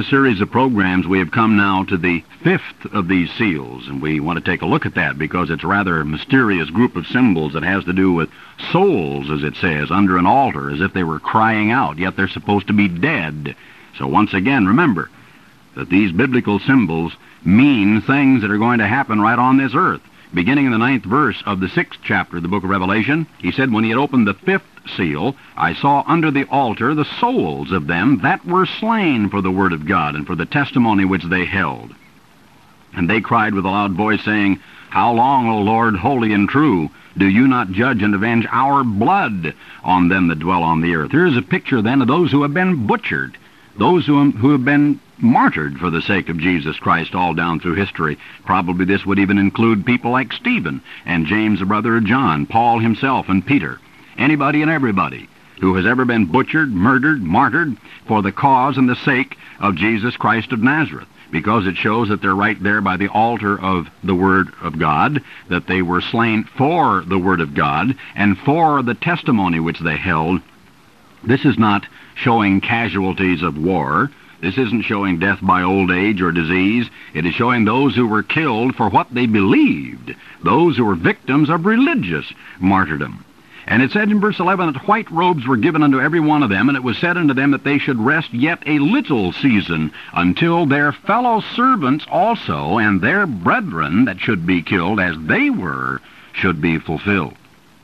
this series of programs, we have come now to the fifth of these seals, and we want to take a look at that because it's a rather mysterious group of symbols that has to do with souls, as it says, under an altar, as if they were crying out, yet they're supposed to be dead. So once again, remember that these biblical symbols mean things that are going to happen right on this earth. Beginning in the 9th verse of the 6th chapter of the book of Revelation, he said, when he had opened the 5th seal, I saw under the altar the souls of them that were slain for the word of God and for the testimony which they held. And they cried with a loud voice, saying, How long, O Lord, holy and true, do you not judge and avenge our blood on them that dwell on the earth? Here is a picture then of those who have been butchered, those who have been martyred for the sake of Jesus Christ all down through history. Probably this would even include people like Stephen and James, the brother of John, Paul himself and Peter. Anybody and everybody who has ever been butchered, murdered, martyred for the cause and the sake of Jesus Christ of Nazareth, because it shows that they're right there by the altar of the Word of God, that they were slain for the Word of God and for the testimony which they held. This is not showing casualties of war. This isn't showing death by old age or disease. It is showing those who were killed for what they believed, those who were victims of religious martyrdom. And it said in verse 11 that white robes were given unto every one of them, and it was said unto them that they should rest yet a little season, until their fellow servants also and their brethren that should be killed as they were should be fulfilled.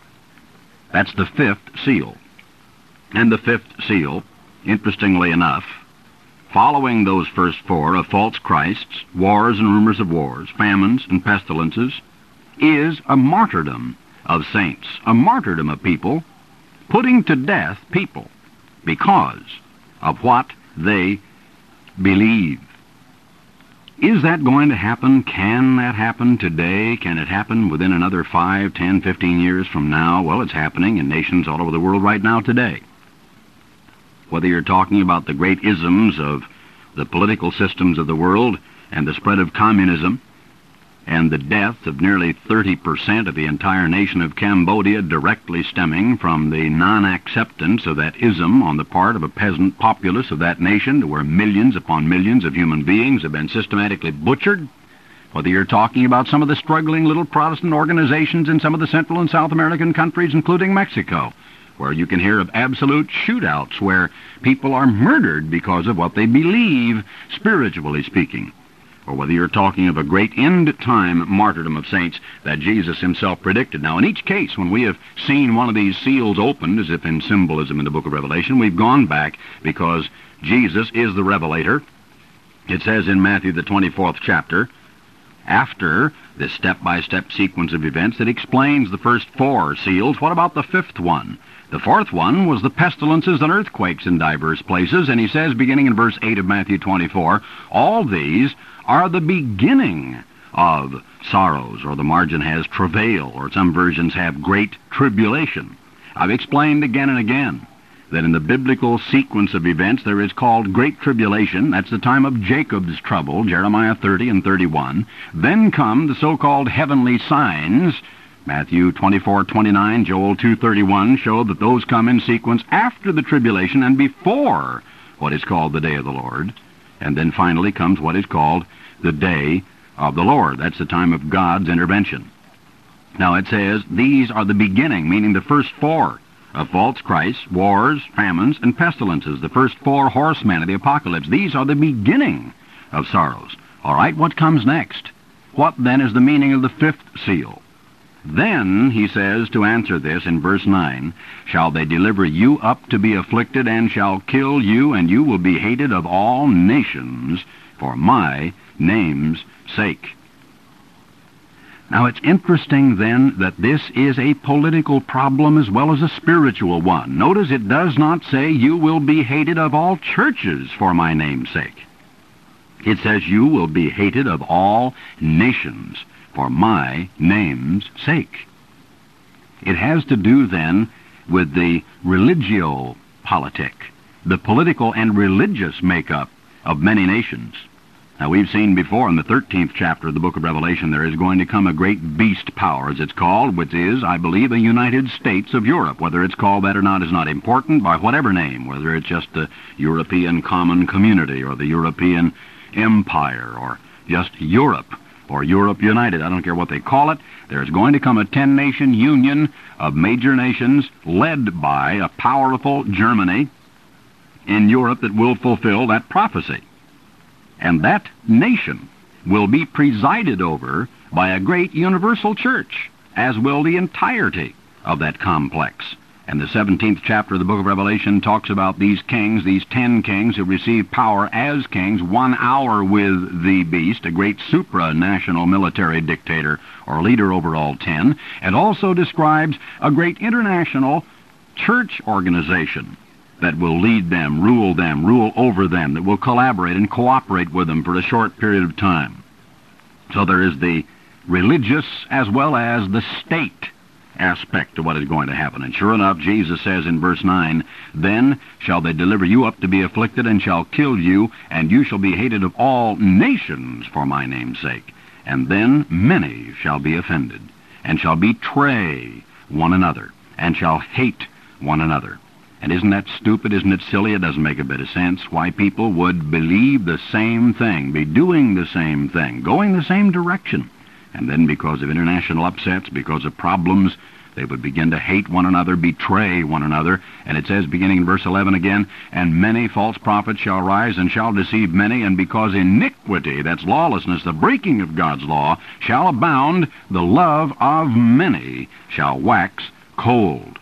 That's the 5th seal. And the 5th seal, interestingly enough, following those first 4 of false Christs, wars and rumors of wars, famines and pestilences, is a martyrdom of saints, a martyrdom of people, putting to death people because of what they believe. Is that going to happen? Can that happen today? Can it happen within another 5, 10, 15 years from now? Well, it's happening in nations all over the world right now today. Whether you're talking about the great isms of the political systems of the world and the spread of communism and the death of nearly 30% of the entire nation of Cambodia directly stemming from the non-acceptance of that ism on the part of a peasant populace of that nation, to where millions upon millions of human beings have been systematically butchered, whether you're talking about some of the struggling little Protestant organizations in some of the Central and South American countries, including Mexico, where you can hear of absolute shootouts where people are murdered because of what they believe, spiritually speaking, or whether you're talking of a great end-time martyrdom of saints that Jesus himself predicted. Now, in each case, when we have seen one of these seals opened, as if in symbolism in the book of Revelation, we've gone back because Jesus is the revelator. It says in Matthew, the 24th chapter, after this step-by-step sequence of events that explains the first 4 seals, what about the 5th one? The 4th one was the pestilences and earthquakes in divers places, and he says, beginning in verse 8 of Matthew 24, all these are the beginning of sorrows, or the margin has travail, or some versions have great tribulation. I've explained again and again that in the biblical sequence of events there is called great tribulation. That's the time of Jacob's trouble, Jeremiah 30 and 31. Then come the so-called heavenly signs, Matthew 24:29, Joel 2:31, show that those come in sequence after the tribulation and before what is called the day of the Lord. And then finally comes what is called the day of the Lord. That's the time of God's intervention. Now it says, these are the beginning, meaning the first 4 of false Christs, wars, famines, and pestilences, the first 4 horsemen of the apocalypse. These are the beginning of sorrows. All right, what comes next? What then is the meaning of the 5th seal? Then, he says, to answer this in verse 9, shall they deliver you up to be afflicted, and shall kill you, and you will be hated of all nations for my name's sake. Now, it's interesting, then, that this is a political problem as well as a spiritual one. Notice it does not say you will be hated of all churches for my name's sake. It says you will be hated of all nations for my name's sake. It has to do, then, with the religio-politic, the political and religious makeup of many nations. Now, we've seen before in the 13th chapter of the book of Revelation, there is going to come a great beast power, as it's called, which is, I believe, the United States of Europe. Whether it's called that or not is not important, by whatever name, whether it's just the European Common Community or the European Empire or just Europe or Europe United. I don't care what they call it. There's going to come a 10-nation union of major nations led by a powerful Germany in Europe that will fulfill that prophecy. And that nation will be presided over by a great universal church, as will the entirety of that complex. And the 17th chapter of the book of Revelation talks about these kings, these 10 kings who receive power as kings, 1 hour with the beast, a great supranational military dictator or leader over all 10, and also describes a great international church organization that will lead them, rule over them, that will collaborate and cooperate with them for a short period of time. So there is the religious as well as the state aspect to what is going to happen. And sure enough, Jesus says in verse 9, "Then shall they deliver you up to be afflicted, and shall kill you, and you shall be hated of all nations for my name's sake. And then many shall be offended, and shall betray one another, and shall hate one another." And isn't that stupid? Isn't it silly? It doesn't make a bit of sense why people would believe the same thing, be doing the same thing, going the same direction. And then because of international upsets, because of problems, they would begin to hate one another, betray one another. And it says, beginning in verse 11 again, "And many false prophets shall rise and shall deceive many, and because iniquity," that's lawlessness, the breaking of God's law, "shall abound, the love of many shall wax cold."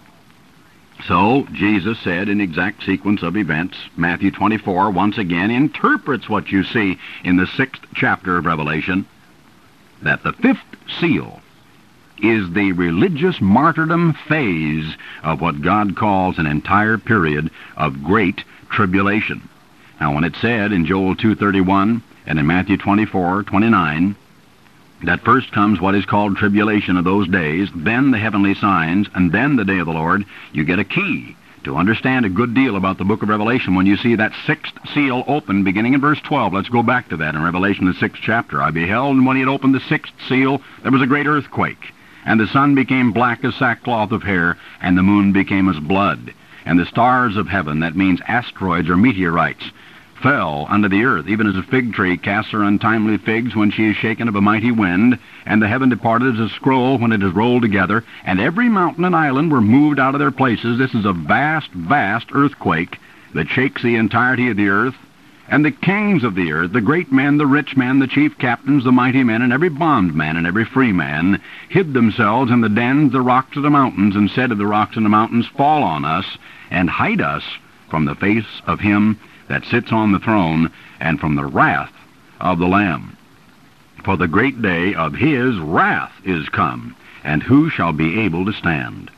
So, Jesus said in exact sequence of events, Matthew 24 once again interprets what you see in the 6th chapter of Revelation, that the 5th seal is the religious martyrdom phase of what God calls an entire period of great tribulation. Now, when it said in Joel 2:31 and in Matthew 24:29, that first comes what is called tribulation of those days, then the heavenly signs, and then the day of the Lord, you get a key to understand a good deal about the book of Revelation when you see that 6th seal open beginning in verse 12. Let's go back to that in Revelation, the 6th chapter. "I beheld, and when he had opened the 6th seal, there was a great earthquake, and the sun became black as sackcloth of hair, and the moon became as blood. And the stars of heaven," that means asteroids or meteorites, "fell unto the earth, even as a fig tree casts her untimely figs when she is shaken of a mighty wind. And the heaven departed as a scroll when it is rolled together, and every mountain and island were moved out of their places." This is a vast, vast earthquake that shakes the entirety of the earth. "And the kings of the earth, the great men, the rich men, the chief captains, the mighty men, and every bondman and every free man, hid themselves in the dens, the rocks of the mountains, and said to the rocks and the mountains, Fall on us, and hide us from the face of him that sits on the throne, and from the wrath of the Lamb. For the great day of his wrath is come, and who shall be able to stand?"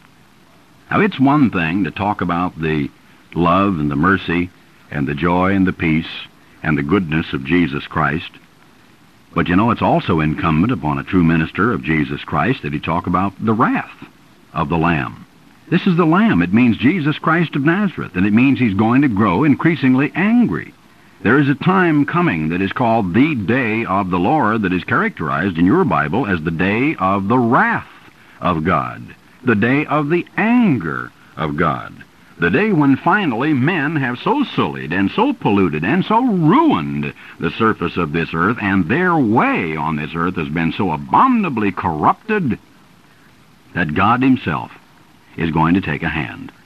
Now, it's one thing to talk about the love and the mercy and the joy and the peace and the goodness of Jesus Christ. But you know, it's also incumbent upon a true minister of Jesus Christ that he talk about the wrath of the Lamb. This is the Lamb. It means Jesus Christ of Nazareth, and it means he's going to grow increasingly angry. There is a time coming that is called the day of the Lord, that is characterized in your Bible as the day of the wrath of God, the day of the anger of God, the day when finally men have so sullied and so polluted and so ruined the surface of this earth, and their way on this earth has been so abominably corrupted, that God himself is going to take a hand.